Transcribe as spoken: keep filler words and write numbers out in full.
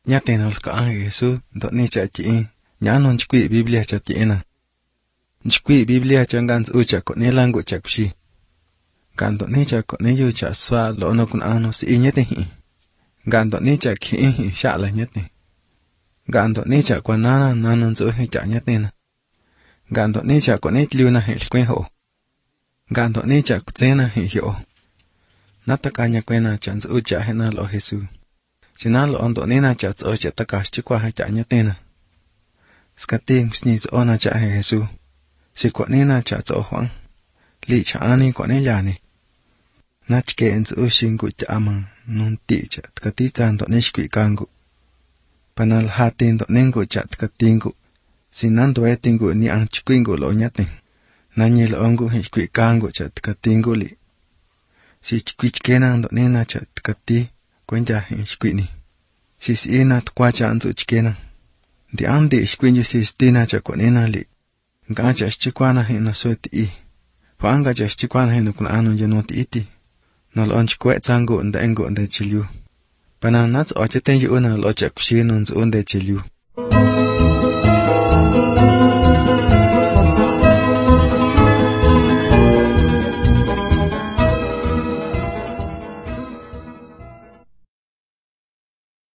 Nhate nó cả Jesús đọ ni cha chị nhã non chqui Biblia cha chị na. Chqui Biblia cha ngans u cha ko ne langu cha kushi. Gan đọ ni cha ko ne yu cha swa lo no kun ano si nyate hi. Gan đọ ni cha khi hi sha la nyate. Gan đọ ni cha kwa nana nanon zo hi cha nyate na. Gan đọ ni cha ko ne tliu na hi kwen ho. Gan đọ ni cha ko tsena hi yo. Nata kanya kwena cha nzu cha hena lo Jesús. Sinalo ondo nena cha tso cha takash chikwa ha cha nyatena. Skating sniz ona cha Jesús. Si kwa nena cha tso huang. Li cha ani kwa nelyani. Nachke enzu shingu cha ama nun ti cha tkati zando nishkwi kangu. Panal hatin do nengu cha tkatingu. Sinando etingu ni ang chikwingu lo nyatin. Nanyil ongu hishkwi kangu cha tkatingu li. Si chkwichkena do nena cha tkati. Kwenja hishkwini. Si ina tkwacha anzu chkena. Di andi ishkwinju si stina cha kwenena li. Nga cha shchikwana hina sueti i. Wanga cha shchikwana hina kuna anu janoti iti. Nal onch kwe tsangu nda engu nda chilyu. Pana nats oche tenji una locha kushino nzu unde chilyu.